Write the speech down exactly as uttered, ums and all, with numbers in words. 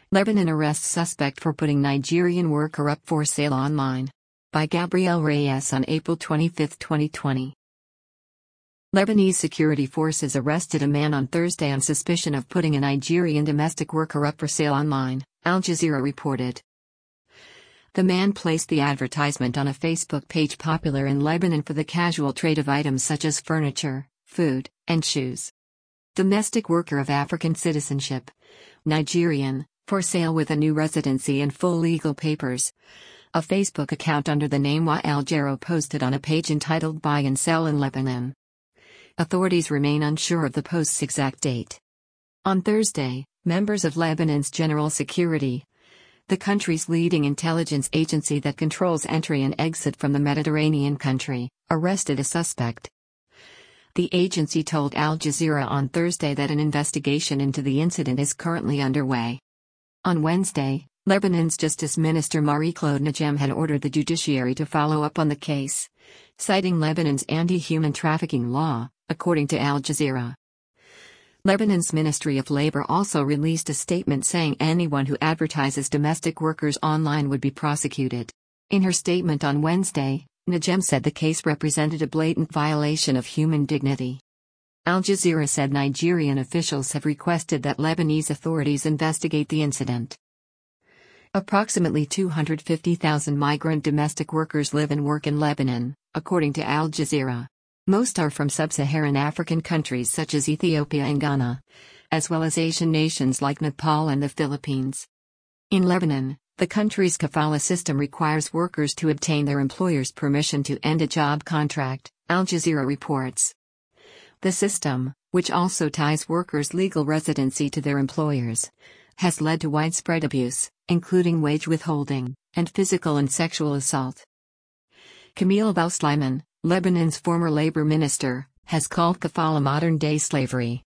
Lebanon arrests suspect for putting Nigerian worker up for sale online. By Gabriel Reyes on April twenty-fifth, twenty twenty. Lebanese security forces arrested a man on Thursday on suspicion of putting a Nigerian domestic worker up for sale online, Al Jazeera reported. The man placed the advertisement on a Facebook page popular in Lebanon for the casual trade of items such as furniture, food, and shoes. Domestic worker of African citizenship. Nigerian, for sale with a new residency and full legal papers. A Facebook account under the name Wa Al Jaro posted on a page entitled Buy and Sell in Lebanon. Authorities remain unsure of the post's exact date. On Thursday, members of Lebanon's General Security, the country's leading intelligence agency that controls entry and exit from the Mediterranean country, arrested a suspect. The agency told Al Jazeera on Thursday that an investigation into the incident is currently underway. On Wednesday, Lebanon's Justice Minister Marie-Claude Najem had ordered the judiciary to follow up on the case, citing Lebanon's anti-human trafficking law, according to Al Jazeera. Lebanon's Ministry of Labor also released a statement saying anyone who advertises domestic workers online would be prosecuted. In her statement on Wednesday, Najem said the case represented a blatant violation of human dignity. Al Jazeera said Nigerian officials have requested that Lebanese authorities investigate the incident. Approximately two hundred fifty thousand migrant domestic workers live and work in Lebanon, according to Al Jazeera. Most are from sub-Saharan African countries such as Ethiopia and Ghana, as well as Asian nations like Nepal and the Philippines. In Lebanon, the country's kafala system requires workers to obtain their employer's permission to end a job contract, Al Jazeera reports. The system, which also ties workers' legal residency to their employers, has led to widespread abuse, including wage withholding, and physical and sexual assault. Camille Belslaiman, Lebanon's former labor minister, has called kafala modern-day slavery.